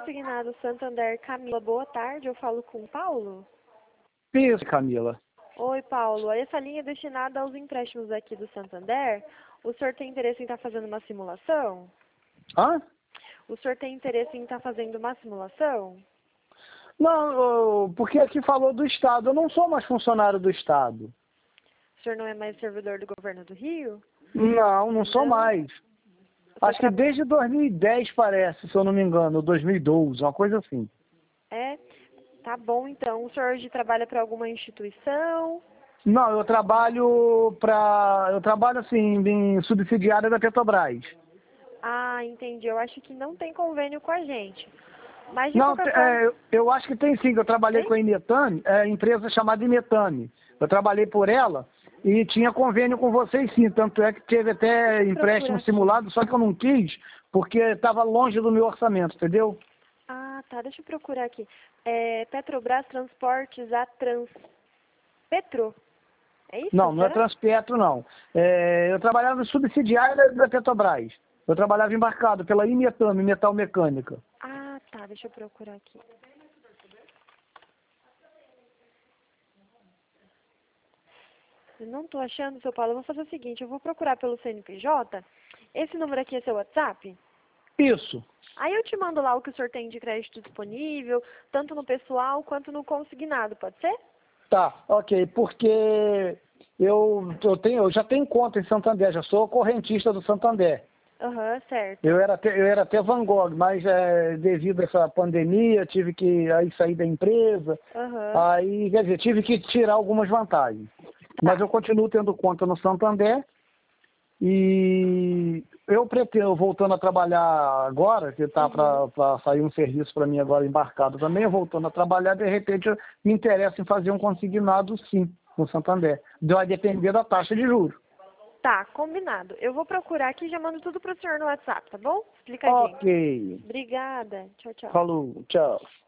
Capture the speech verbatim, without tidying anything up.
consignado Santander Camila, boa tarde, eu falo com o Paulo? Isso, Camila. Oi, Paulo, essa linha é destinada aos empréstimos aqui do Santander. O senhor tem interesse em estar fazendo uma simulação? Hã? O senhor tem interesse em estar fazendo uma simulação? Não, eu- porque aqui falou do Estado. Eu não sou mais funcionário do Estado. O senhor não é mais servidor do governo do Rio? Não, não sou Não? mais. Você Acho que tra- desde dois mil e dez parece, se eu não me engano, ou dois mil e doze, uma coisa assim. É? Tá bom, então. O senhor hoje trabalha para alguma instituição? Não, eu trabalho para, eu trabalho assim em subsidiária da Petrobras. Ah, entendi. Eu acho que não tem convênio com a gente. Mas de Não, qualquer forma... é, eu acho que tem sim, que eu trabalhei Tem? com a Imetame, é, empresa chamada Imetame. Eu trabalhei por ela e tinha convênio com vocês sim, tanto é que teve até Deixa eu procurar empréstimo aqui. simulado, só que eu não quis, porque estava longe do meu orçamento, entendeu? Ah, tá. Deixa eu procurar aqui. É Petrobras Transportes a Trans... Petro? É isso, Não, não é será? Transpetro, não. É, eu trabalhava em subsidiária da Petrobras. Eu trabalhava embarcado pela Imetame, Metal Mecânica. Ah, tá. Deixa eu procurar aqui. Eu não tô achando, seu Paulo. Eu vou fazer o seguinte. Eu vou procurar pelo C N P J. Esse número aqui é seu WhatsApp? Isso. Aí eu te mando lá o que o senhor tem de crédito disponível, tanto no pessoal quanto no consignado, pode ser? Tá, ok, porque eu, eu, tenho, eu já tenho conta em Santander, já sou correntista do Santander. Aham, certo. Eu era até, eu era até Van Gogh, mas é, devido a essa pandemia, tive que aí sair da empresa, Aham, aí, quer dizer, tive que tirar algumas vantagens. Mas tá. eu continuo tendo conta no Santander e eu pretendo, voltando a trabalhar agora, que está Uhum. para sair um serviço para mim agora embarcado também, eu voltando a trabalhar, de repente eu me interesso em fazer um consignado sim, no Santander. Vai depender da taxa de juros. Tá, combinado. Eu vou procurar aqui e já mando tudo pro senhor no WhatsApp, tá bom? Explicadinho. Ok, Obrigada. Tchau, tchau. falou, tchau.